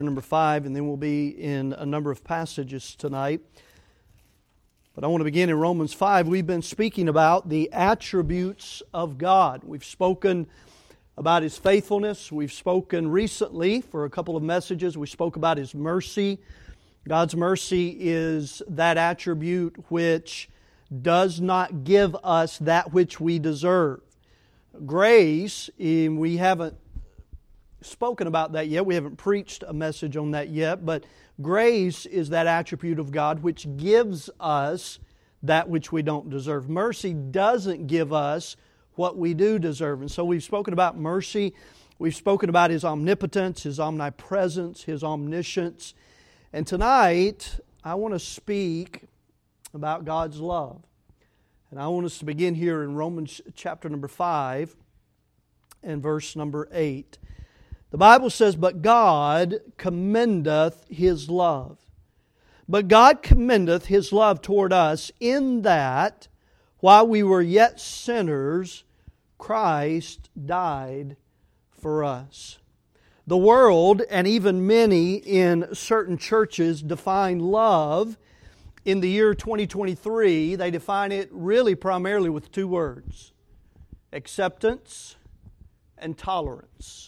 Number 5, and then we'll be in a number of passages tonight. But I want to begin in Romans 5. We've been speaking about the attributes of God. We've spoken about His faithfulness. We've spoken recently for a couple of messages. We spoke about His mercy. God's mercy is that attribute which does not give us that which we deserve. Grace, we haven't spoken about that yet. We haven't preached a message on that yet. But grace is that attribute of God which gives us that which we don't deserve. Mercy doesn't give us what we do deserve. And so we've spoken about mercy. We've spoken about His omnipotence, His omnipresence, His omniscience. And tonight, I want to speak about God's love. And I want us to begin here in Romans chapter number 5 and verse number 8. The Bible says, "But God commendeth His love. But God commendeth His love toward us in that, while we were yet sinners, Christ died for us." The world, and even many in certain churches, define love in the year 2023. They define it really primarily with two words: acceptance and tolerance.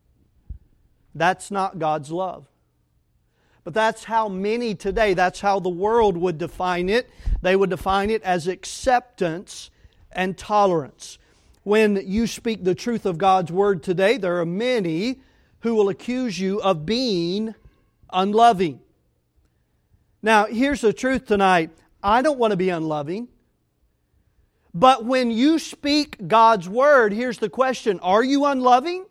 That's not God's love. But that's how many today, that's how the world would define it. They would define it as acceptance and tolerance. When you speak the truth of God's Word today, there are many who will accuse you of being unloving. Now, here's the truth tonight. I don't want to be unloving. But when you speak God's Word, here's the question: are you unloving?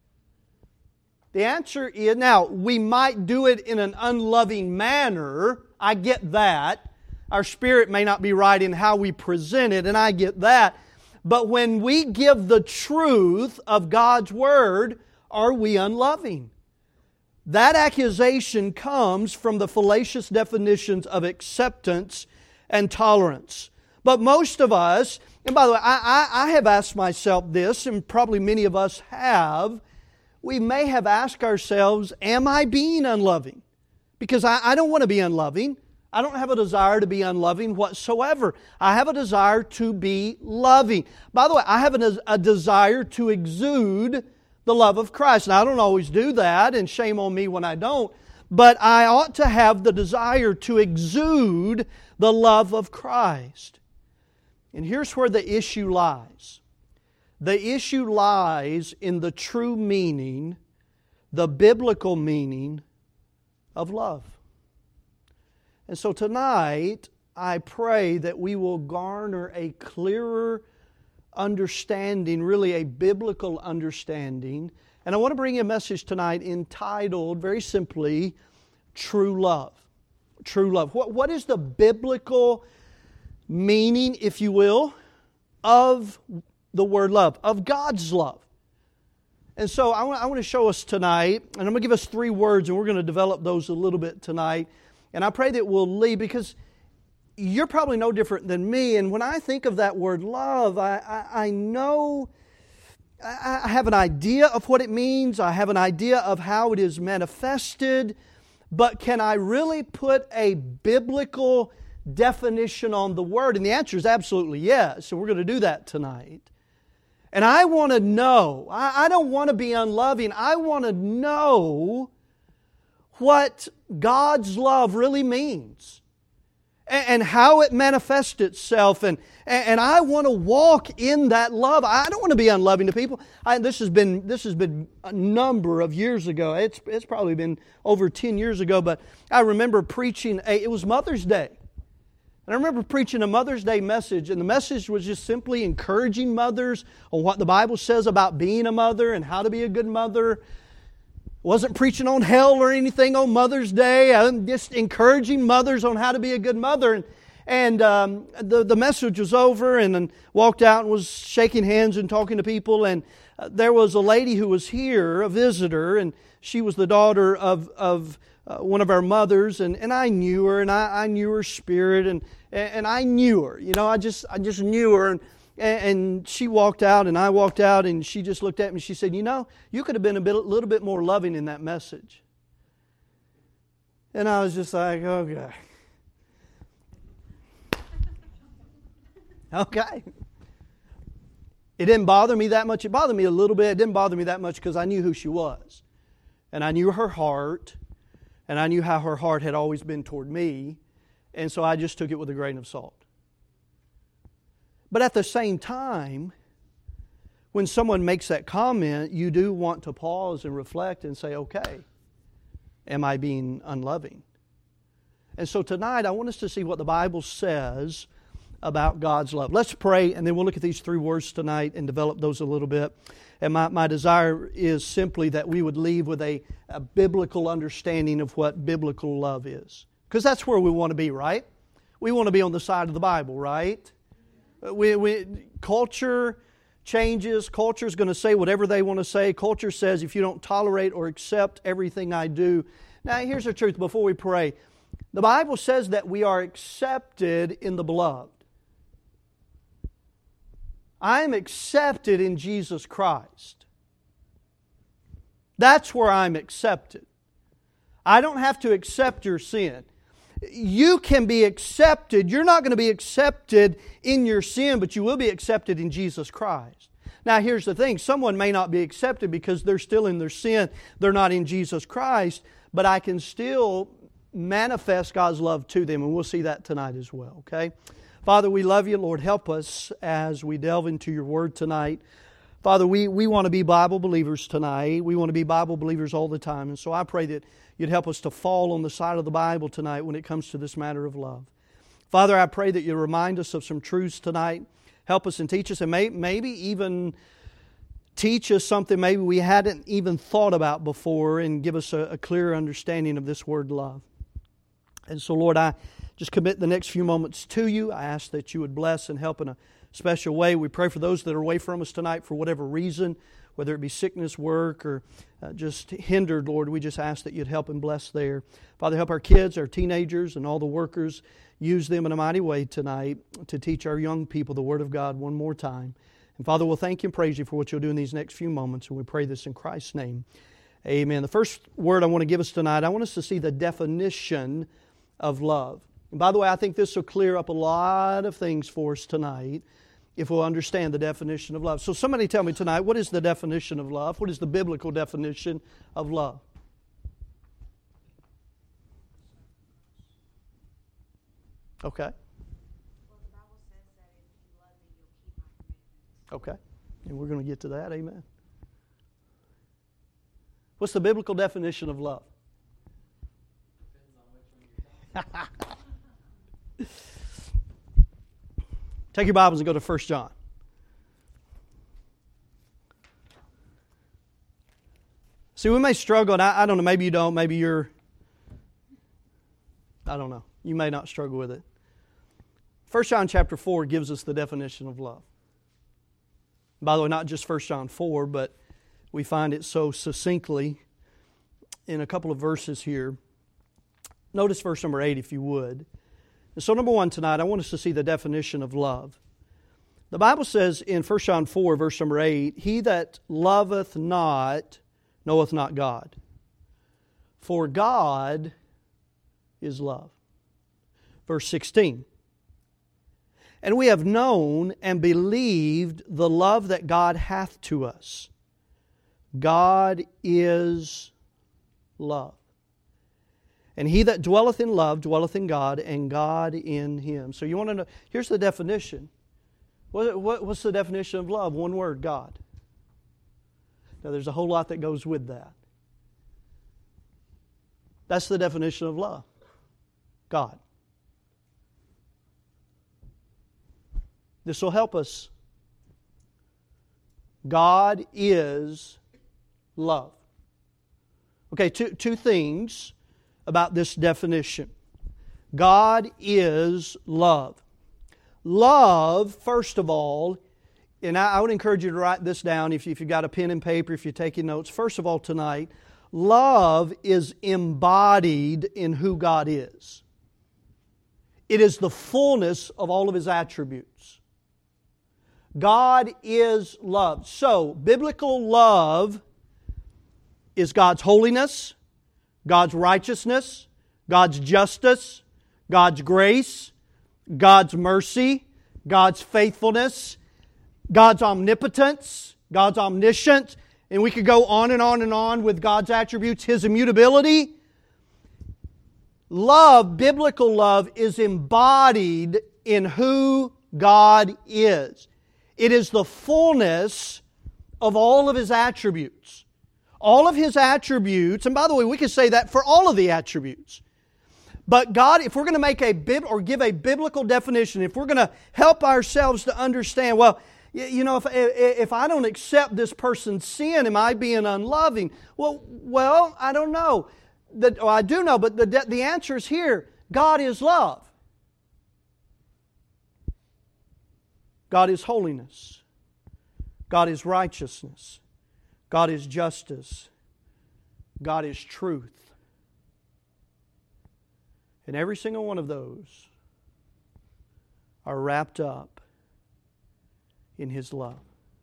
The answer is, now, we might do it in an unloving manner. I get that. Our spirit may not be right in how we present it, and I get that. But when we give the truth of God's Word, are we unloving? That accusation comes from the fallacious definitions of acceptance and tolerance. But most of us, and by the way, I have asked myself this, and probably many of us have, we may have asked ourselves, am I being unloving? Because I don't want to be unloving. I don't have a desire to be unloving whatsoever. I have a desire to be loving. By the way, I have a desire to exude the love of Christ. Now, I don't always do that, and shame on me when I don't, but I ought to have the desire to exude the love of Christ. And here's where the issue lies. The issue lies in the true meaning, the biblical meaning of love. And so tonight, I pray that we will garner a clearer understanding, really a biblical understanding. And I want to bring you a message tonight entitled, very simply, True Love. True love. What is the biblical meaning, if you will, of the word love, of God's love? And so I want to show us tonight, and I'm going to give us 3 words, and we're going to develop those a little bit tonight. And I pray that we'll leave, because you're probably no different than me. And when I think of that word love, I know, I have an idea of what it means. I have an idea of how it is manifested. But can I really put a biblical definition on the word? And the answer is absolutely yes. So we're going to do that tonight. And I want to know, I don't want to be unloving. I want to know what God's love really means and how it manifests itself. And I want to walk in that love. I don't want to be unloving to people. This has been a number of years ago. It's probably been over 10 years ago, but I remember preaching, it was Mother's Day. And I remember preaching a Mother's Day message, and the message was just simply encouraging mothers on what the Bible says about being a mother and how to be a good mother. Wasn't preaching on hell or anything on Mother's Day. I'm just encouraging mothers on how to be a good mother. And the message was over, and then walked out and was shaking hands and talking to people. And there was a lady who was here, a visitor, and she was the daughter of one of our mothers, and I knew her, and I knew her spirit, and I knew her. You know, I just knew her, and she walked out, and I walked out, and she just looked at me, and she said, "You know, you could have been a little bit more loving in that message." And I was just like, okay. Okay. It didn't bother me that much. It bothered me a little bit. It didn't bother me that much because I knew who she was. And I knew her heart. And I knew how her heart had always been toward me. And so I just took it with a grain of salt. But at the same time, when someone makes that comment, you do want to pause and reflect and say, okay, am I being unloving? And so tonight I want us to see what the Bible says about God's love. Let's pray, and then we'll look at these three words tonight and develop those a little bit. And my desire is simply that we would leave with a biblical understanding of what biblical love is. Because that's where we want to be, right? We want to be on the side of the Bible, right? Culture changes. Culture is going to say whatever they want to say. Culture says if you don't tolerate or accept everything I do. Now, here's the truth before we pray. The Bible says that we are accepted in the Beloved. I am accepted in Jesus Christ. That's where I'm accepted. I don't have to accept your sin. You can be accepted. You're not going to be accepted in your sin, but you will be accepted in Jesus Christ. Now, here's the thing. Someone may not be accepted because they're still in their sin. They're not in Jesus Christ, but I can still manifest God's love to them, and we'll see that tonight as well, okay? Father, we love You. Lord, help us as we delve into Your Word tonight. Father, we want to be Bible believers tonight. We want to be Bible believers all the time. And so I pray that You'd help us to fall on the side of the Bible tonight when it comes to this matter of love. Father, I pray that You remind us of some truths tonight. Help us and teach us, and maybe even teach us something maybe we hadn't even thought about before, and give us a clearer understanding of this word love. And so, Lord, I just commit the next few moments to You. I ask that You would bless and help in a special way. We pray for those that are away from us tonight for whatever reason, whether it be sickness, work, or just hindered, Lord. We just ask that You'd help and bless there. Father, help our kids, our teenagers, and all the workers. Use them in a mighty way tonight to teach our young people the Word of God one more time. And Father, we'll thank You and praise You for what You'll do in these next few moments, and we pray this in Christ's name. Amen. The first word I want to give us tonight, I want us to see the definition of love. And by the way, I think this will clear up a lot of things for us tonight if we'll understand the definition of love. So somebody tell me tonight, what is the definition of love? What is the biblical definition of love? Okay. Okay. And we're going to get to that. Amen. What's the biblical definition of love? Take your Bibles and go to 1 John. See, we may struggle, and I don't know, maybe you don't, maybe you're, I don't know, you may not struggle with it. 1 John chapter 4 gives us the definition of love. By the way, not just 1 John 4, but we find it so succinctly in a couple of verses here. Notice verse number 8, if you would. So number one tonight, I want us to see the definition of love. The Bible says in 1 John 4, verse number 8, He that loveth not knoweth not God, for God is love. Verse 16, And we have known and believed the love that God hath to us. God is love. And he that dwelleth in love dwelleth in God, and God in him. So you want to know, here's the definition. What's the definition of love? One word, God. Now there's a whole lot that goes with that. That's the definition of love. God. This will help us. God is love. Okay, two things about this definition. God is love. Love, first of all, and I would encourage you to write this down if you've got a pen and paper, if you're taking notes. First of all, tonight, love is embodied in who God is. It is the fullness of all of His attributes. God is love. So, biblical love is God's holiness, God's righteousness, God's justice, God's grace, God's mercy, God's faithfulness, God's omnipotence, God's omniscience, and we could go on and on and on with God's attributes, His immutability. Love, biblical love, is embodied in who God is. It is the fullness of all of His attributes. All of His attributes, and by the way, we could say that for all of the attributes. But God, if we're going to make give a biblical definition, if we're going to help ourselves to understand, well, you know, if I don't accept this person's sin, am I being unloving? Well, I don't know. I do know, but the answer is here. God is love. God is holiness. God is righteousness. God is justice. God is truth. And every single one of those are wrapped up in His love.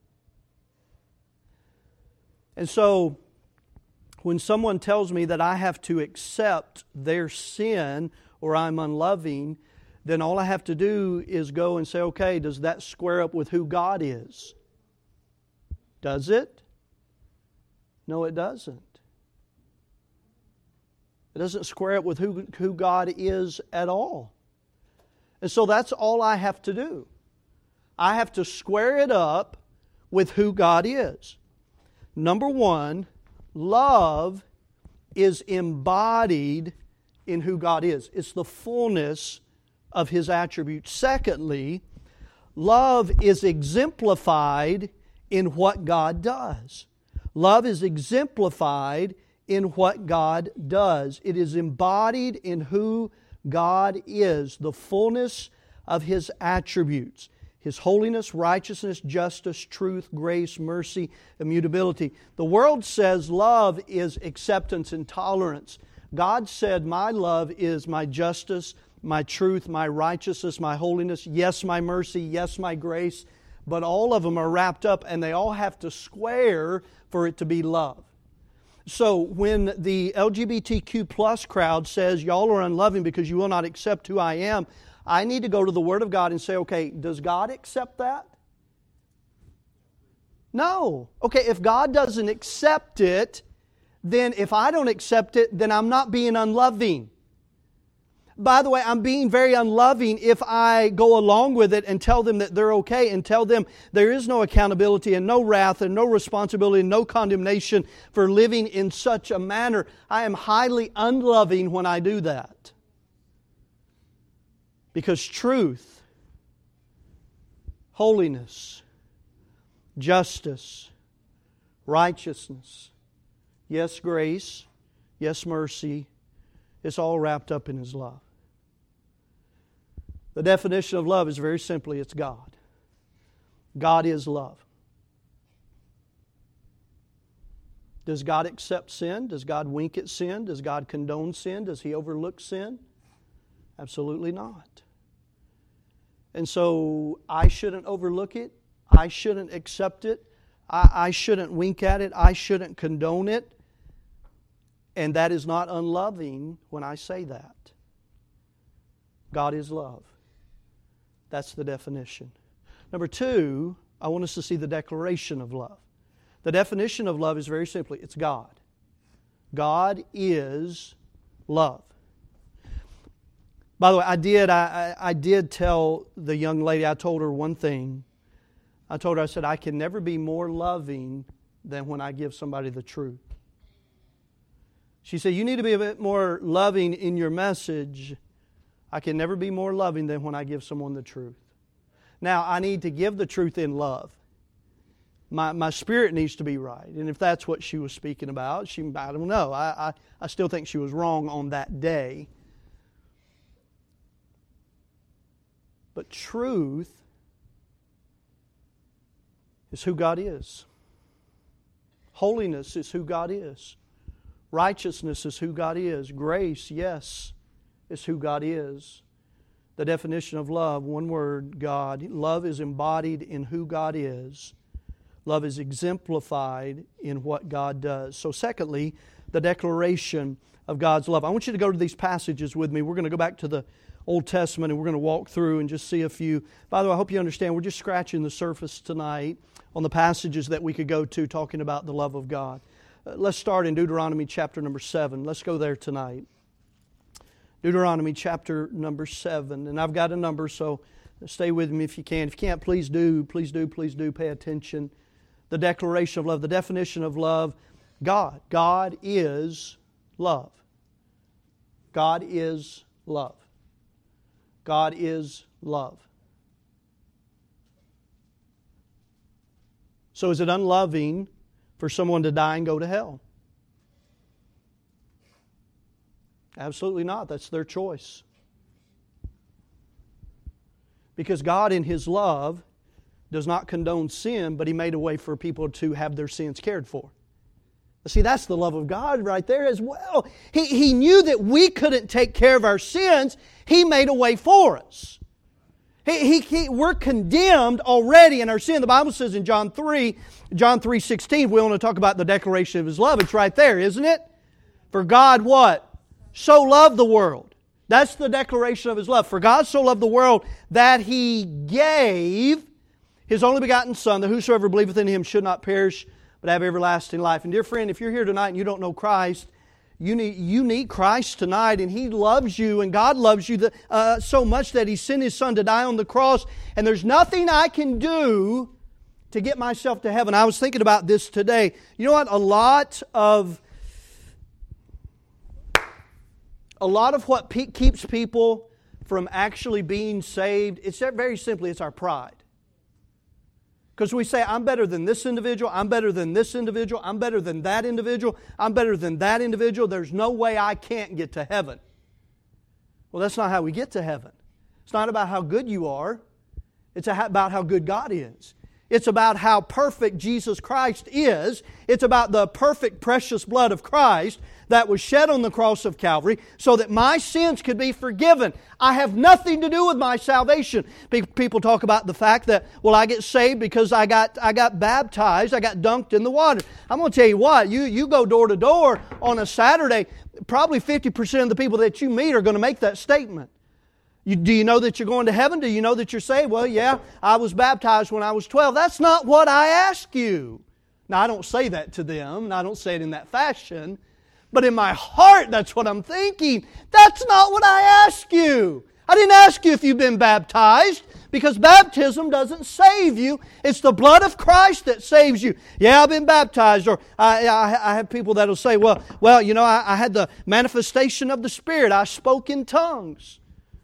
And so, when someone tells me that I have to accept their sin or I'm unloving, then all I have to do is go and say, okay, does that square up with who God is? Does it? No, it doesn't. It doesn't square up with who God is at all. And so that's all I have to do. I have to square it up with who God is. Number one, love is embodied in who God is. It's the fullness of His attributes. Secondly, love is exemplified in what God does. Love is exemplified in what God does. It is embodied in who God is, the fullness of His attributes. His holiness, righteousness, justice, truth, grace, mercy, immutability. The world says love is acceptance and tolerance. God said, my love is my justice, my truth, my righteousness, my holiness, yes, my mercy, yes, my grace. But all of them are wrapped up and they all have to square for it to be love. So when the LGBTQ plus crowd says, y'all are unloving because you will not accept who I am, I need to go to the Word of God and say, okay, does God accept that? No. Okay, if God doesn't accept it, then if I don't accept it, then I'm not being unloving. By the way, I'm being very unloving if I go along with it and tell them that they're okay and tell them there is no accountability and no wrath and no responsibility and no condemnation for living in such a manner. I am highly unloving when I do that. Because truth, holiness, justice, righteousness, yes, grace, yes, mercy, it's all wrapped up in His love. The definition of love is very simply, it's God. God is love. Does God accept sin? Does God wink at sin? Does God condone sin? Does He overlook sin? Absolutely not. And so I shouldn't overlook it. I shouldn't accept it. I shouldn't wink at it. I shouldn't condone it. And that is not unloving when I say that. God is love. That's the definition. Number two, I want us to see the declaration of love. The definition of love is very simply, it's God. God is love. By the way, I did tell the young lady, I told her one thing. I told her, I said, I can never be more loving than when I give somebody the truth. She said, you need to be a bit more loving in your message. I can never be more loving than when I give someone the truth. Now, I need to give the truth in love. My spirit needs to be right. And if that's what she was speaking about, I don't know. I still think she was wrong on that day. But truth is who God is. Holiness is who God is. Righteousness is who God is. Grace, yes, is who God is. The definition of love, one word, God. Love is embodied in who God is. Love is exemplified in what God does. So secondly, the declaration of God's love. I want you to go to these passages with me. We're going to go back to the Old Testament and we're going to walk through and just see a few. By the way, I hope you understand we're just scratching the surface tonight on the passages that we could go to talking about the love of God. Let's start in Deuteronomy chapter number 7. Let's go there tonight. Deuteronomy chapter number 7. And I've got a number, so stay with me if you can. If you can't, please do pay attention. The declaration of love, the definition of love. God. God is love. God is love. God is love. So is it unloving for someone to die and go to hell? Absolutely not. That's their choice. Because God in His love does not condone sin, but He made a way for people to have their sins cared for. See, that's the love of God right there as well. He knew that we couldn't take care of our sins. He made a way for us. We're condemned already in our sin. The Bible says in John 3:16, we want to talk about the declaration of His love. It's right there, isn't it? For God what? So loved the world. That's the declaration of His love. For God so loved the world that He gave His only begotten Son, that whosoever believeth in Him should not perish, but have everlasting life. And dear friend, if you're here tonight and you don't know Christ, you need Christ tonight, and He loves you, and God loves you so much that He sent His Son to die on the cross, and there's nothing I can do to get myself to heaven. I was thinking about this today. You know what? A lot of what keeps people from actually being saved, it's very simply, it's our pride. Because we say, I'm better than this individual, I'm better than this individual, I'm better than that individual, I'm better than that individual, there's no way I can't get to heaven. Well, that's not how we get to heaven. It's not about how good you are, it's about how good God is. It's about how perfect Jesus Christ is. It's about the perfect, precious blood of Christ that was shed on the cross of Calvary so that my sins could be forgiven. I have nothing to do with my salvation. People talk about the fact that, well, I get saved because I got baptized, I got dunked in the water. I'm going to tell you what, you go door to door on a Saturday, probably 50% of the people that you meet are going to make that statement. Do you know that you're going to heaven? Do you know that you're saved? Well, yeah, I was baptized when I was 12. That's not what I ask you. Now, I don't say that to them, and I don't say it in that fashion. But in my heart, that's what I'm thinking. That's not what I ask you. I didn't ask you if you've been baptized, because baptism doesn't save you. It's the blood of Christ that saves you. Yeah, I've been baptized. Or I have people that will say, well, you know, I had the manifestation of the Spirit. I spoke in tongues.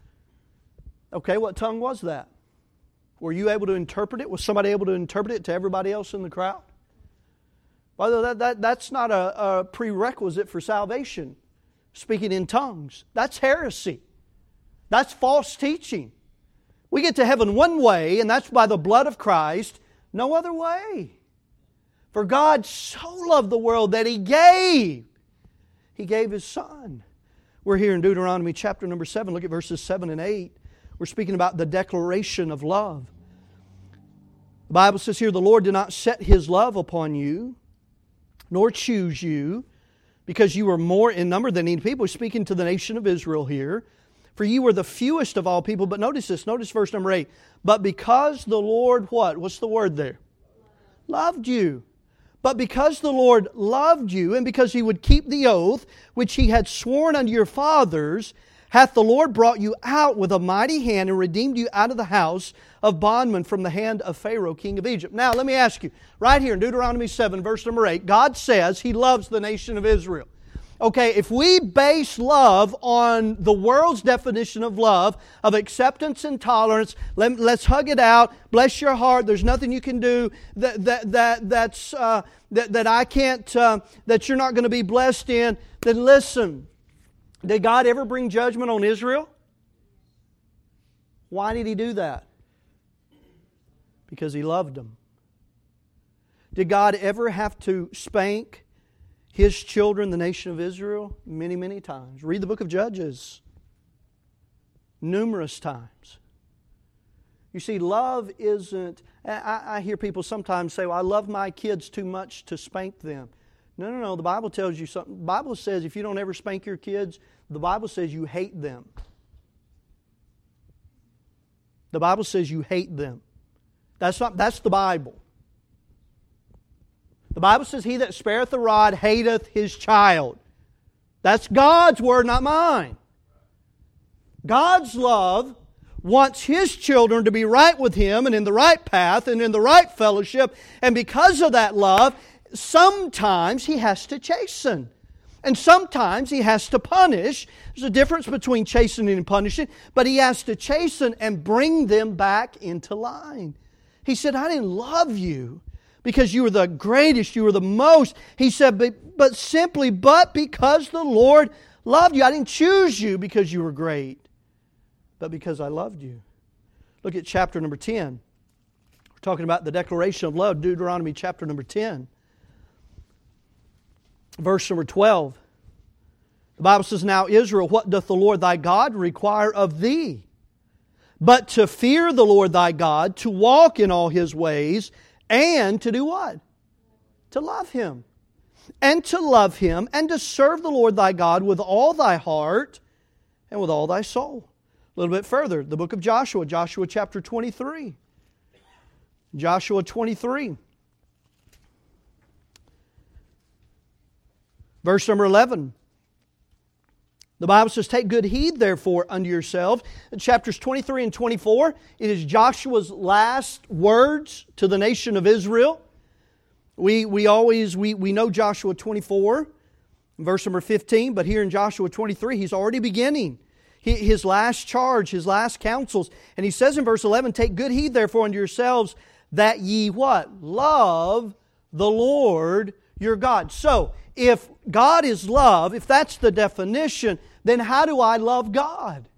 Okay, what tongue was that? Were you able to interpret it? Was somebody able to interpret it to everybody else in the crowd? Well, that's not a prerequisite for salvation. Speaking in tongues. That's heresy. That's false teaching. We get to heaven one way, and that's by the blood of Christ. No other way. For God so loved the world that He gave. He gave His Son. We're here in Deuteronomy chapter number 7. Look at verses 7 and 8. We're speaking about the declaration of love. The Bible says here, the Lord did not set His love upon you, nor choose you, because you were more in number than any people. He's speaking to the nation of Israel here. For you were the fewest of all people. But notice this, notice verse number 8. But because the Lord, what? What's the word there? Loved you. But because the Lord loved you, and because He would keep the oath which He had sworn unto your fathers, hath the Lord brought you out with a mighty hand and redeemed you out of the house of bondmen from the hand of Pharaoh, king of Egypt. Now, let me ask you, right here in Deuteronomy 7, verse number 8, God says He loves the nation of Israel. Okay, if we base love on the world's definition of love, of acceptance and tolerance, let's hug it out, bless your heart, there's nothing you can do that I can't, that you're not going to be blessed in, then listen. Did God ever bring judgment on Israel? Why did He do that? Because He loved them. Did God ever have to spank His children, the nation of Israel? Many, many times. Read the book of Judges. Numerous times. You see, love isn't... I hear people sometimes say, well, I love my kids too much to spank them. No. The Bible tells you something. The Bible says if you don't ever spank your kids, the Bible says you hate them. The Bible says you hate them. That's the Bible. The Bible says, he that spareth the rod hateth his child. That's God's word, not mine. God's love wants His children to be right with Him and in the right path and in the right fellowship. And because of that love, sometimes He has to chasten. And sometimes He has to punish. There's a difference between chastening and punishing. But He has to chasten and bring them back into line. He said, I didn't love you because you were the greatest, you were the most. He said, but simply because the Lord loved you. I didn't choose you because you were great, but because I loved you. Look at chapter number 10. We're talking about the declaration of love, Deuteronomy chapter number 10. Verse number 12. The Bible says, Now Israel, what doth the Lord thy God require of thee? But to fear the Lord thy God, to walk in all His ways, and to do what? To love Him. And to love Him, and to serve the Lord thy God with all thy heart and with all thy soul. A little bit further, the book of Joshua, Joshua chapter 23. Joshua 23. Verse number 11. The Bible says, Take good heed, therefore, unto yourselves. In chapters 23 and 24, it is Joshua's last words to the nation of Israel. We know Joshua 24, verse number 15, but here in Joshua 23, he's already beginning his last charge, his last counsels. And he says in verse 11, Take good heed, therefore, unto yourselves, that ye what? Love the Lord your God. So, if God is love, if that's the definition, then how do I love God?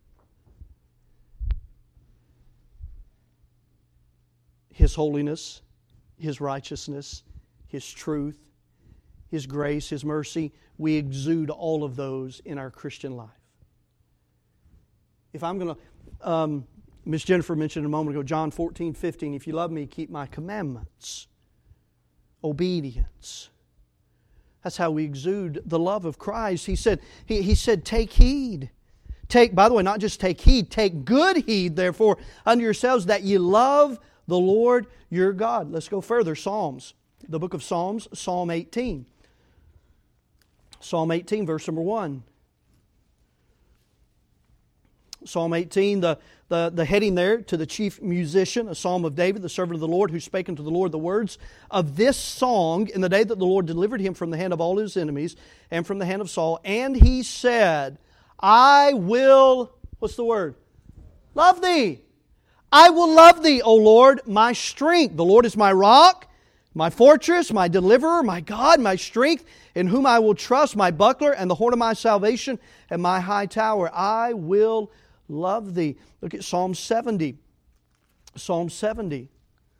His holiness, His righteousness, His truth, His grace, His mercy. We exude all of those in our Christian life. If I'm going to, Miss Jennifer mentioned a moment ago, John 14:15, if you love me, keep my commandments. Obedience. That's how we exude the love of Christ. He said, take heed. By the way, not just take heed, take good heed, therefore, unto yourselves that ye love the Lord your God. Let's go further. Psalms. The book of Psalms, Psalm 18. Psalm 18, verse number 1. Psalm 18, the heading there, to the chief musician, a psalm of David, the servant of the Lord, who spake unto the Lord the words of this song in the day that the Lord delivered him from the hand of all his enemies and from the hand of Saul. And he said, I will, what's the word? Love thee. I will love thee, O Lord, my strength. The Lord is my rock, my fortress, my deliverer, my God, my strength, in whom I will trust, my buckler and the horn of my salvation and my high tower. I will love thee. Look at Psalm 70. Psalm 70.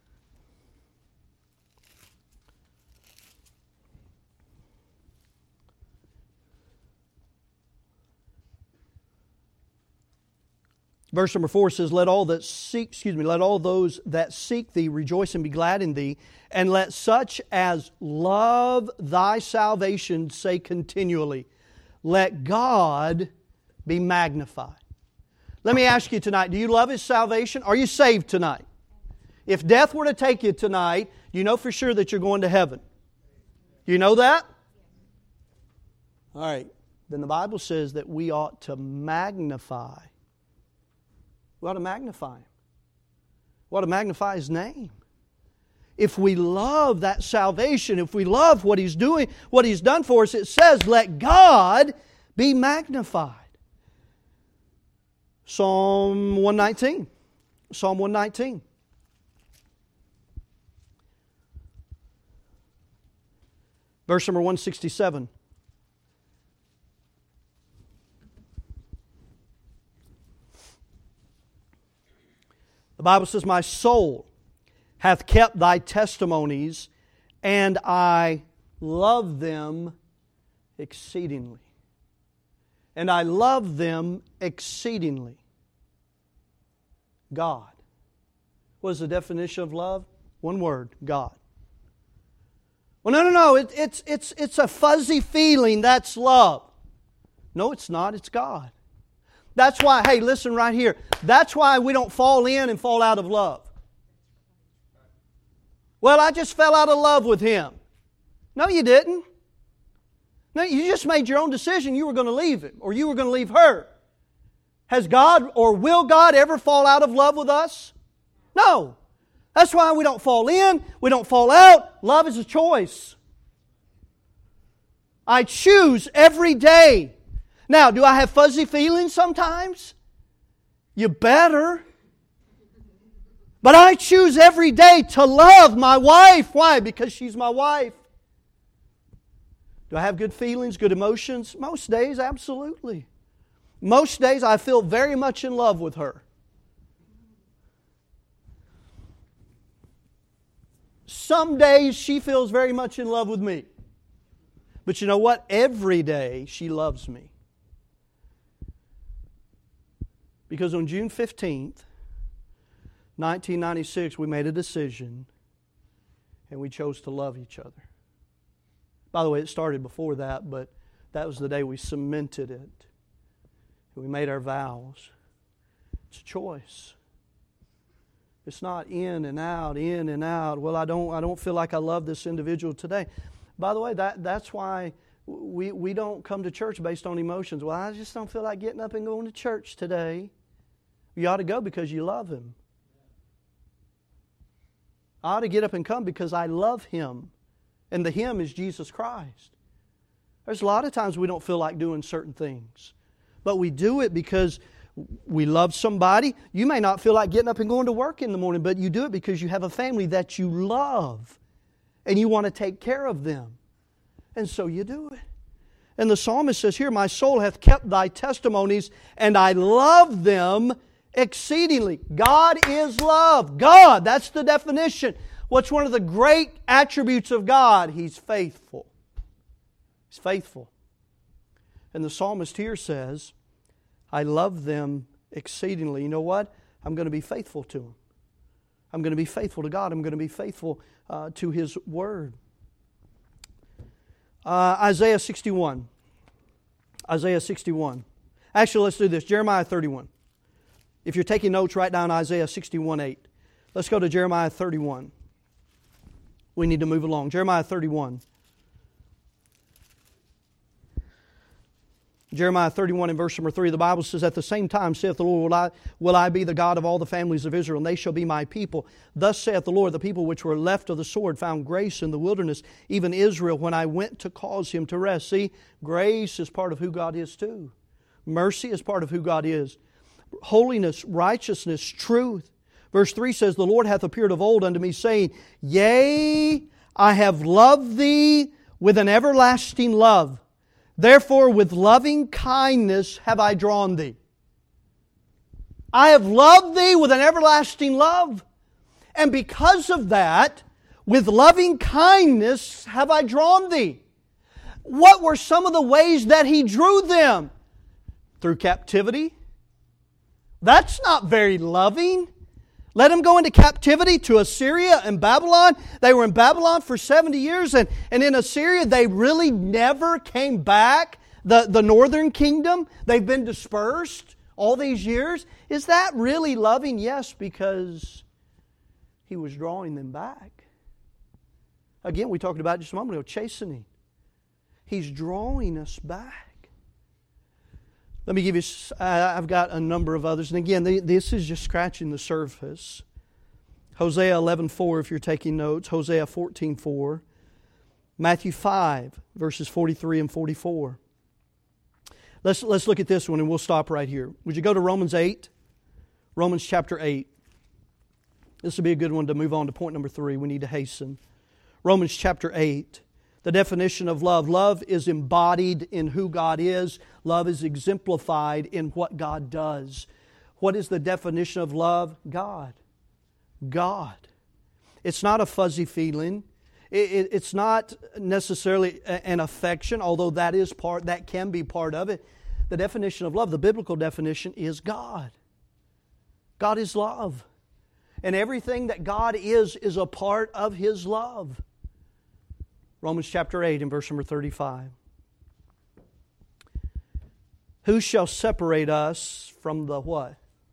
Verse number 4 says, let all those that seek thee rejoice and be glad in thee, and let such as love thy salvation say continually, let God be magnified. Let me ask you tonight, do you love His salvation? Are you saved tonight? If death were to take you tonight, you know for sure that you're going to heaven. You know that? All right. Then the Bible says that we ought to magnify. We ought to magnify Him. We ought to magnify His name. If we love that salvation, if we love what He's doing, what He's done for us, it says, let God be magnified. Psalm 119. Psalm 119. Verse number 167. The Bible says, my soul hath kept thy testimonies, and I love them exceedingly. And I love them exceedingly. God. What is the definition of love? One word, God. Well, no. It's a fuzzy feeling. That's love. No, it's not. It's God. That's why, hey, listen right here. That's why we don't fall in and fall out of love. Well, I just fell out of love with him. No, you didn't. No, you just made your own decision you were going to leave him or you were going to leave her. Has God or will God ever fall out of love with us? No. That's why we don't fall in, we don't fall out. Love is a choice. I choose every day. Now, do I have fuzzy feelings sometimes? You better. But I choose every day to love my wife. Why? Because she's my wife. Do I have good feelings, good emotions? Most days, absolutely. Most days I feel very much in love with her. Some days she feels very much in love with me. But you know what? Every day she loves me. Because on June 15th, 1996, we made a decision and we chose to love each other. By the way, it started before that, but that was the day we cemented it. We made our vows. It's a choice. It's not in and out, in and out. Well, I don't feel like I love this individual today. By the way, that's why we don't come to church based on emotions. Well, I just don't feel like getting up and going to church today. You ought to go because you love Him. I ought to get up and come because I love Him. And the Him is Jesus Christ. There's a lot of times we don't feel like doing certain things. But we do it because we love somebody. You may not feel like getting up and going to work in the morning, but you do it because you have a family that you love. And you want to take care of them. And so you do it. And the psalmist says here, my soul hath kept thy testimonies, and I love them exceedingly. God is love. God, that's the definition. What's one of the great attributes of God? He's faithful. He's faithful. And the psalmist here says, I love them exceedingly. You know what? I'm going to be faithful to them. I'm going to be faithful to God. I'm going to be faithful to His Word. Isaiah 61. Isaiah 61. Actually, let's do this. Jeremiah 31. If you're taking notes, write down Isaiah 61:8. Let's go to Jeremiah 31. We need to move along. Jeremiah 31. Jeremiah 31 and verse number 3, the Bible says, at the same time, saith the Lord, will I be the God of all the families of Israel, and they shall be my people. Thus saith the Lord, the people which were left of the sword found grace in the wilderness, even Israel, when I went to cause him to rest. See, grace is part of who God is too. Mercy is part of who God is. Holiness, righteousness, truth. Verse 3 says, the Lord hath appeared of old unto me, saying, yea, I have loved thee with an everlasting love. Therefore, with loving kindness have I drawn thee. I have loved thee with an everlasting love. And because of that, with loving kindness have I drawn thee. What were some of the ways that He drew them? Through captivity. That's not very loving. Let them go into captivity to Assyria and Babylon. They were in Babylon for 70 years. And in Assyria, they really never came back. The northern kingdom, they've been dispersed all these years. Is that really loving? Yes, because He was drawing them back. Again, we talked about just a moment ago, chastening. He's drawing us back. Let me give you, I've got a number of others. And again, this is just scratching the surface. Hosea 11:4, if you're taking notes. Hosea 14:4. Matthew 5, verses 43 and 44. Let's look at this one and we'll stop right here. Would you go to Romans 8? Romans chapter 8. This will be a good one to move on to point number 3. We need to hasten. Romans chapter 8. The definition of love. Love is embodied in who God is. Love is exemplified in what God does. What is the definition of love? God. God. It's not a fuzzy feeling. It's not necessarily an affection, although that can be part of it. The definition of love, the biblical definition, is God. God is love. And everything that God is a part of His love. Romans chapter 8 and verse number 35. Who shall separate us from the what?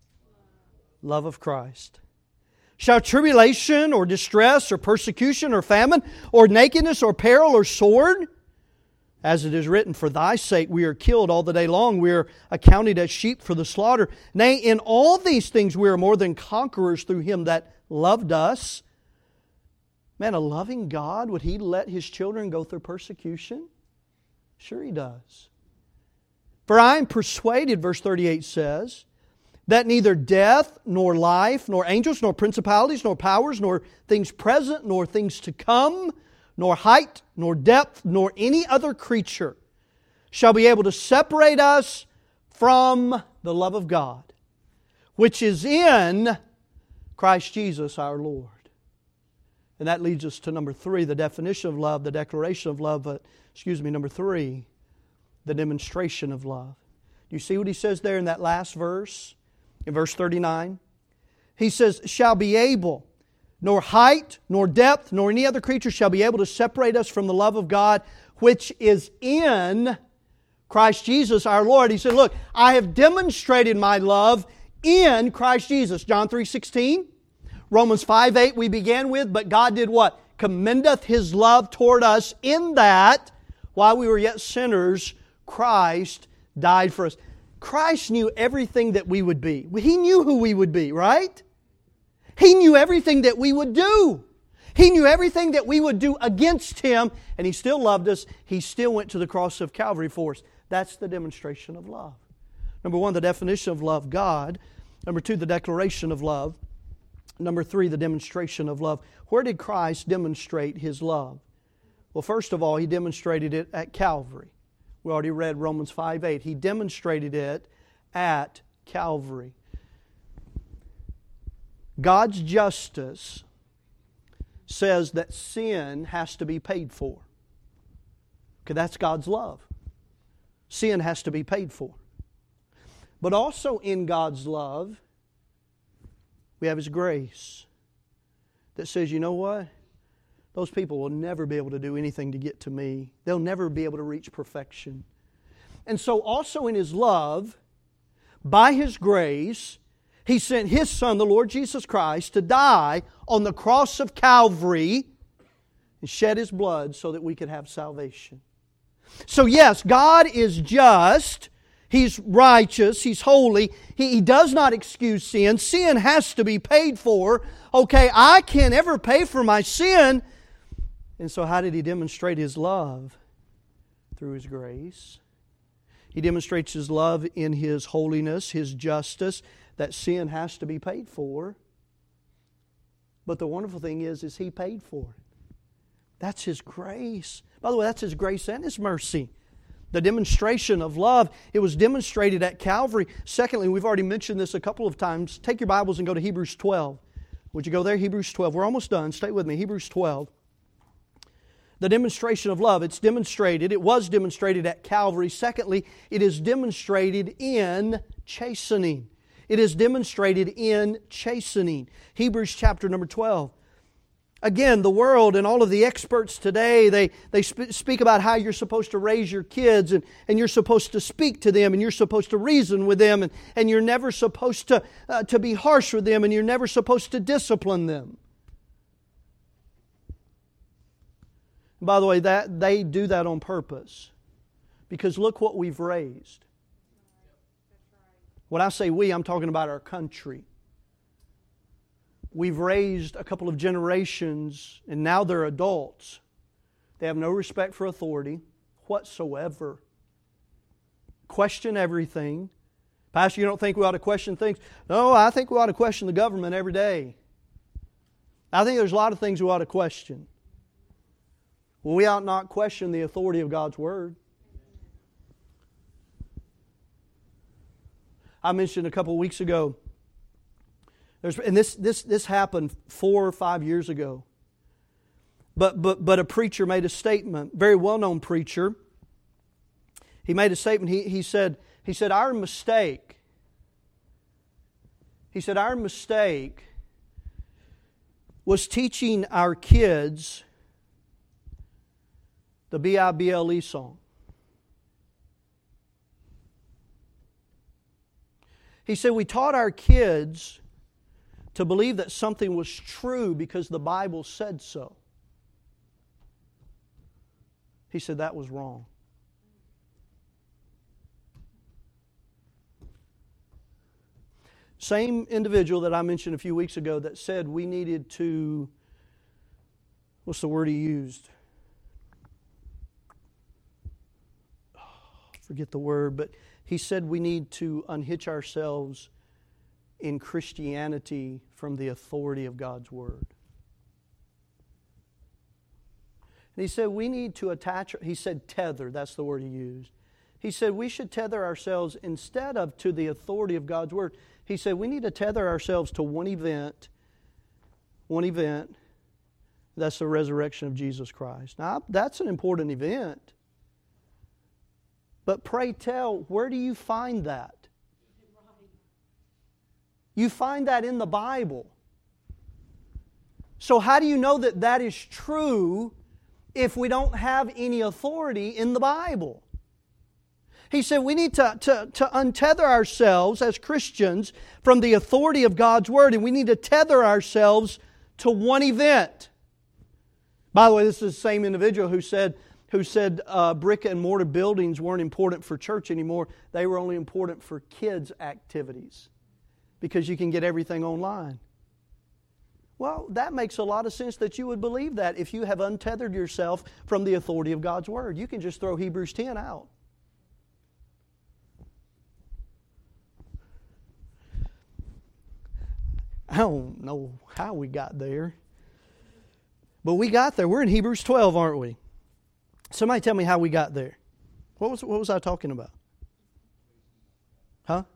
Love of Christ. Shall tribulation or distress or persecution or famine or nakedness or peril or sword? As it is written, for Thy sake we are killed all the day long. We are accounted as sheep for the slaughter. Nay, in all these things we are more than conquerors through Him that loved us. Man, a loving God, would He let His children go through persecution? Sure He does. For I am persuaded, verse 38 says, that neither death, nor life, nor angels, nor principalities, nor powers, nor things present, nor things to come, nor height, nor depth, nor any other creature shall be able to separate us from the love of God, which is in Christ Jesus our Lord. And that leads us to number 3, the definition of love, the declaration of love, number 3, the demonstration of love. Do you see what he says there in that last verse? In verse 39? He says, shall be able, nor height, nor depth, nor any other creature shall be able to separate us from the love of God, which is in Christ Jesus our Lord. He said, look, I have demonstrated my love in Christ Jesus. John 3:16. Romans 5:8 we began with, but God did what? Commendeth His love toward us in that, while we were yet sinners, Christ died for us. Christ knew everything that we would be. He knew who we would be, right? He knew everything that we would do. He knew everything that we would do against Him, and He still loved us. He still went to the cross of Calvary for us. That's the demonstration of love. Number 1, the definition of love, God. Number 2, the declaration of love. Number 3, the demonstration of love. Where did Christ demonstrate His love? Well, first of all, He demonstrated it at Calvary. We already read Romans 5:8. He demonstrated it at Calvary. God's justice says that sin has to be paid for. Okay, that's God's love. Sin has to be paid for. But also in God's love, we have His grace that says, you know what? Those people will never be able to do anything to get to me. They'll never be able to reach perfection. And so also in His love, by His grace, He sent His Son, the Lord Jesus Christ, to die on the cross of Calvary and shed His blood so that we could have salvation. So yes, God is just. He's righteous. He's holy. He does not excuse sin. Sin has to be paid for. Okay, I can't ever pay for my sin. And so how did He demonstrate His love? Through His grace. He demonstrates His love in His holiness, His justice, that sin has to be paid for. But the wonderful thing is He paid for it. That's His grace. By the way, that's His grace and His mercy. The demonstration of love, it was demonstrated at Calvary. Secondly, we've already mentioned this a couple of times. Take your Bibles and go to Hebrews 12. Would you go there? Hebrews 12. We're almost done. Stay with me. Hebrews 12. The demonstration of love, it was demonstrated at Calvary. Secondly, it is demonstrated in chastening. It is demonstrated in chastening. Hebrews chapter number 12. Again, the world and all of the experts today, they speak about how you're supposed to raise your kids and you're supposed to speak to them and you're supposed to reason with them and you're never supposed to be harsh with them and you're never supposed to discipline them. By the way, that they do that on purpose. Because look what we've raised. When I say we, I'm talking about our country. We've raised a couple of generations, and now they're adults. They have no respect for authority whatsoever. Question everything. Pastor, you don't think we ought to question things? No, I think we ought to question the government every day. I think there's a lot of things we ought to question. Well, we ought not question the authority of God's Word. I mentioned a couple of weeks ago, this happened 4 or 5 years ago. But a preacher made a statement, very well-known preacher. He made a statement. He said, our mistake. He said, our mistake was teaching our kids The Bible song. He said, we taught our kids to believe that something was true because the Bible said so. He said that was wrong. Same individual that I mentioned a few weeks ago that said we needed to, what's the word he used? Forget the word, but he said we need to unhitch ourselves in Christianity from the authority of God's Word. And he said we need to attach, he said tether, that's the word he used. He said we should tether ourselves instead of to the authority of God's Word. He said we need to tether ourselves to one event, that's the resurrection of Jesus Christ. Now, that's an important event. But pray tell, where do you find that? You find that in the Bible. So how do you know that that is true if we don't have any authority in the Bible? He said we need to untether ourselves as Christians from the authority of God's Word, and we need to tether ourselves to one event. By the way, this is the same individual who said brick and mortar buildings weren't important for church anymore. They were only important for kids' activities because you can get everything online. Well, that makes a lot of sense that you would believe that if you have untethered yourself from the authority of God's Word. You can just throw Hebrews 10 out. I don't know how we got there, but we got there. We're in Hebrews 12, aren't we? Somebody tell me how we got there. What was I talking about? Huh?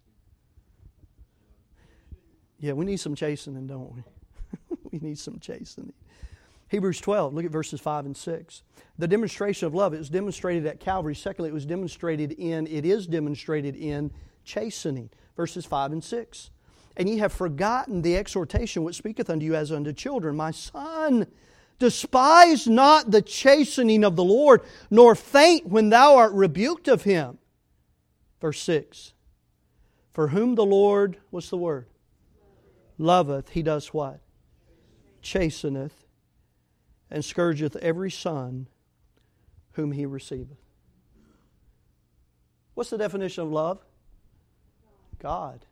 Yeah, we need some chastening, don't we? We need some chastening. Hebrews 12, look at verses 5 and 6. The demonstration of love, it was demonstrated at Calvary. Secondly, it is demonstrated in chastening. Verses 5 and 6. And ye have forgotten the exhortation which speaketh unto you as unto children. My son, despise not the chastening of the Lord, nor faint when thou art rebuked of Him. Verse 6. For whom the Lord, what's the word? Loveth, He does what? Chasteneth, and scourgeth every son whom He receiveth. What's the definition of love? God.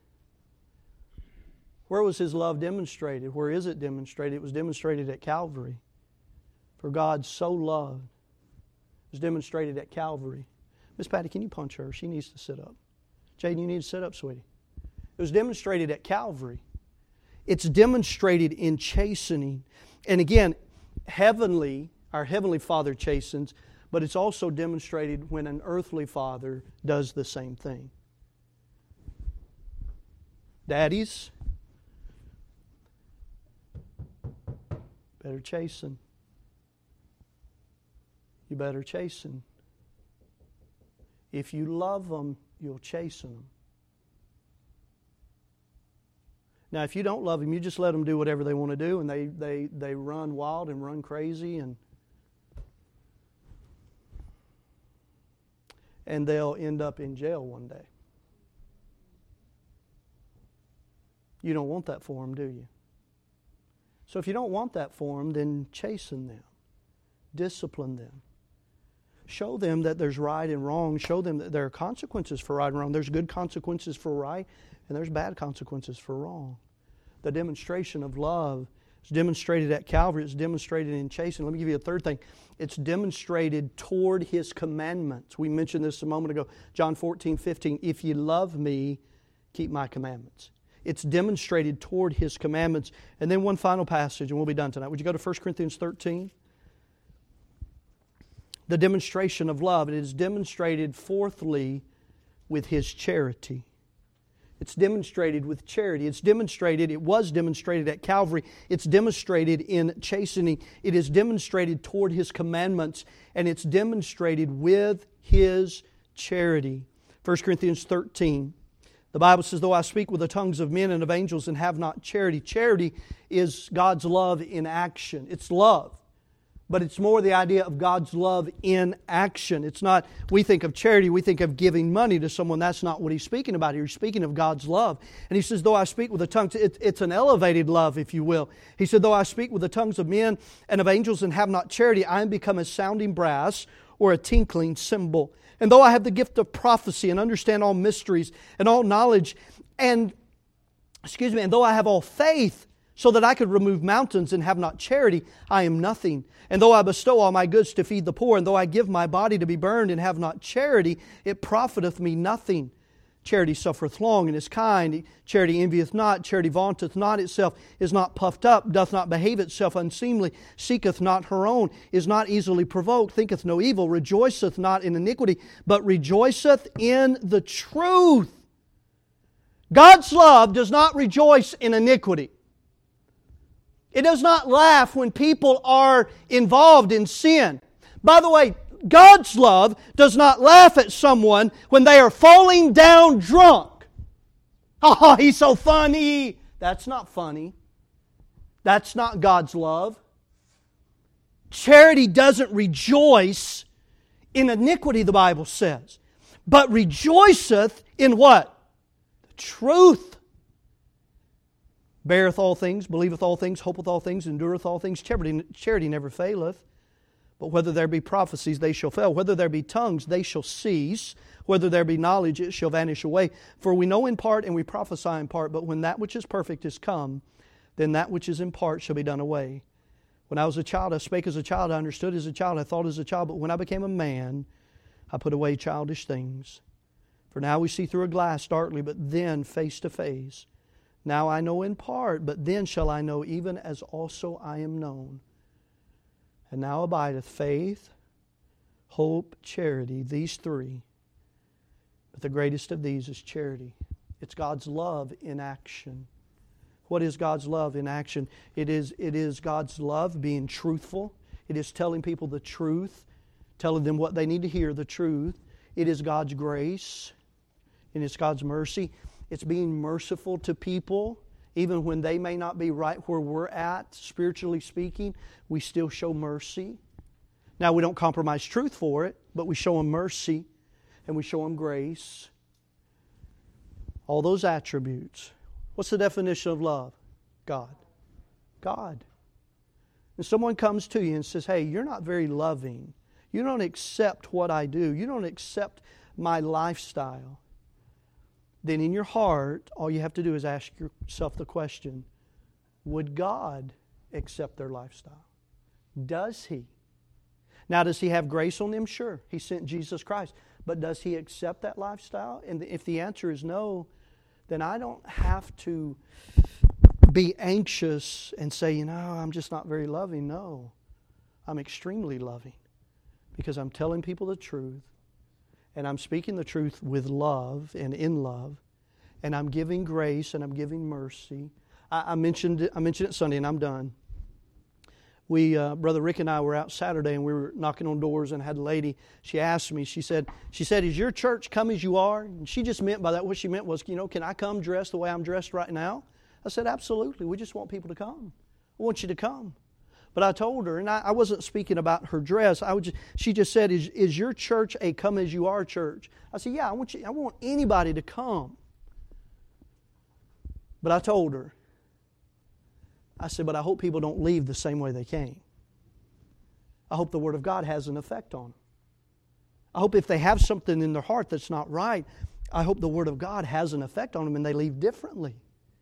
Where was His love demonstrated? Where is it demonstrated? It was demonstrated at Calvary. For God so loved. It was demonstrated at Calvary. Miss Patty, can you punch her? She needs to sit up. Jaden, you need to sit up, sweetie. It was demonstrated at Calvary. It's demonstrated in chastening. And again, our Heavenly Father chastens, but it's also demonstrated when an earthly father does the same thing. Daddies, better chasten. You better chasten. If you love them, you'll chasten them. Now, if you don't love them, you just let them do whatever they want to do, and they run wild and run crazy, and they'll end up in jail one day. You don't want that for them, do you? So if you don't want that for them, then chasten them. Discipline them. Show them that there's right and wrong. Show them that there are consequences for right and wrong. There's good consequences for right, and there's bad consequences for wrong. The demonstration of love is demonstrated at Calvary. It's demonstrated in chastening. Let me give you a third thing. It's demonstrated toward His commandments. We mentioned this a moment ago. John 14:15. If ye love me, keep my commandments. It's demonstrated toward His commandments. And then one final passage, and we'll be done tonight. Would you go to 1 Corinthians 13? The demonstration of love. It is demonstrated, fourthly, with His charity. It's demonstrated with charity. It was demonstrated at Calvary. It's demonstrated in chastening. It is demonstrated toward His commandments, and it's demonstrated with His charity. 1 Corinthians 13. The Bible says, though I speak with the tongues of men and of angels and have not charity. Charity is God's love in action. It's love. but it's more the idea of God's love in action. It's not, we think of charity, we think of giving money to someone. That's not what he's speaking about here. He's speaking of God's love. And he says, though I speak with the tongues, it's an elevated love, if you will. He said, though I speak with the tongues of men and of angels and have not charity, I am become as sounding brass or a tinkling cymbal. And though I have the gift of prophecy and understand all mysteries and all knowledge, and though I have all faith, so that I could remove mountains and have not charity, I am nothing. And though I bestow all my goods to feed the poor, and though I give my body to be burned and have not charity, it profiteth me nothing. Charity suffereth long and is kind. Charity envieth not. Charity vaunteth not itself, is not puffed up, doth not behave itself unseemly, seeketh not her own, is not easily provoked, thinketh no evil, rejoiceth not in iniquity, but rejoiceth in the truth. God's love does not rejoice in iniquity. It does not laugh when people are involved in sin. By the way, God's love does not laugh at someone when they are falling down drunk. Oh, he's so funny. That's not funny. That's not God's love. Charity doesn't rejoice in iniquity, the Bible says, but rejoiceth in what? The truth. Beareth all things, believeth all things, hopeth all things, endureth all things. Charity never faileth. But whether there be prophecies, they shall fail. Whether there be tongues, they shall cease. Whether there be knowledge, it shall vanish away. For we know in part and we prophesy in part. But when that which is perfect is come, then that which is in part shall be done away. When I was a child, I spake as a child, I understood as a child, I thought as a child. But when I became a man, I put away childish things. For now we see through a glass darkly, but then face to face. Now I know in part, but then shall I know even as also I am known. And now abideth faith, hope, charity, these three. But the greatest of these is charity. It's God's love in action. What is God's love in action? It is God's love being truthful. It is telling people the truth, telling them what they need to hear, the truth. It is God's grace, and it's God's mercy. It's being merciful to people, even when they may not be right where we're at, spiritually speaking, we still show mercy. Now, we don't compromise truth for it, but we show them mercy and we show them grace. All those attributes. What's the definition of love? God. God. And someone comes to you and says, hey, you're not very loving. You don't accept what I do. You don't accept my lifestyle. Then in your heart, all you have to do is ask yourself the question, would God accept their lifestyle? Does He? Now, does He have grace on them? Sure. He sent Jesus Christ. But does He accept that lifestyle? And if the answer is no, then I don't have to be anxious and say, I'm just not very loving. No, I'm extremely loving because I'm telling people the truth. And I'm speaking the truth with love and in love. And I'm giving grace and I'm giving mercy. I mentioned it Sunday and I'm done. Brother Rick and I were out Saturday and we were knocking on doors and had a lady. She asked me, she said, is your church come as you are? And she just meant by that, what she meant was, can I come dressed the way I'm dressed right now? I said, absolutely. We just want people to come. I want you to come. But I told her, and I wasn't speaking about her dress. She just said, "Is your church a come as you are church?" I said, "Yeah, I want anybody to come." But I told her, I said, "But I hope people don't leave the same way they came. I hope the Word of God has an effect on them. I hope if they have something in their heart that's not right, I hope the Word of God has an effect on them and they leave differently."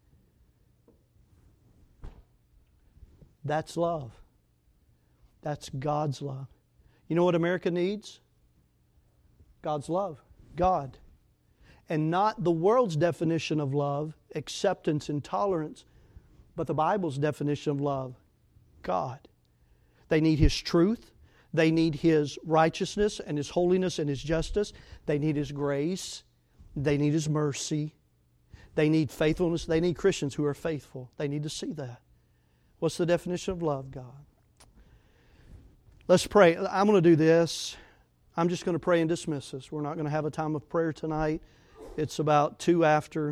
That's love. That's God's love. You know what America needs? God's love. God. And not the world's definition of love, acceptance and tolerance, but the Bible's definition of love, God. They need His truth. They need His righteousness and His holiness and His justice. They need His grace. They need His mercy. They need faithfulness. They need Christians who are faithful. They need to see that. What's the definition of love, God? Let's pray. I'm going to do this. I'm just going to pray and dismiss us. We're not going to have a time of prayer tonight. It's about 2 after,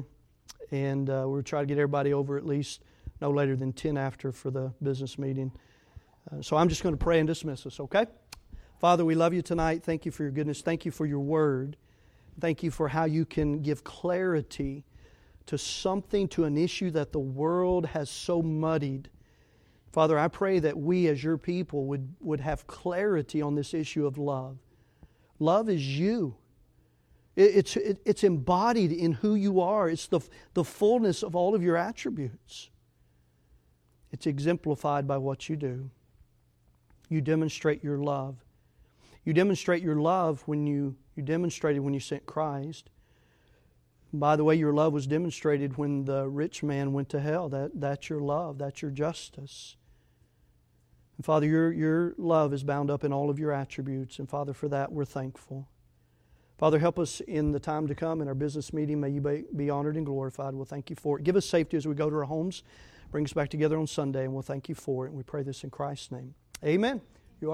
and we'll try to get everybody over at least no later than 10 after for the business meeting. So I'm just going to pray and dismiss us, okay? Father, we love you tonight. Thank you for your goodness. Thank you for your word. Thank you for how you can give clarity to something, to an issue that the world has so muddied. Father, I pray that we as your people would have clarity on this issue of love. Love is you. It's embodied in who you are. It's the fullness of all of your attributes. It's exemplified by what you do. You demonstrate your love. You demonstrate your love when you demonstrated when you sent Christ. By the way, your love was demonstrated when the rich man went to hell. That's your love. That's your justice. And Father, your love is bound up in all of your attributes. And Father, for that we're thankful. Father, help us in the time to come in our business meeting. May you be honored and glorified. We'll thank you for it. Give us safety as we go to our homes. Bring us back together on Sunday, and we'll thank you for it. And we pray this in Christ's name. Amen.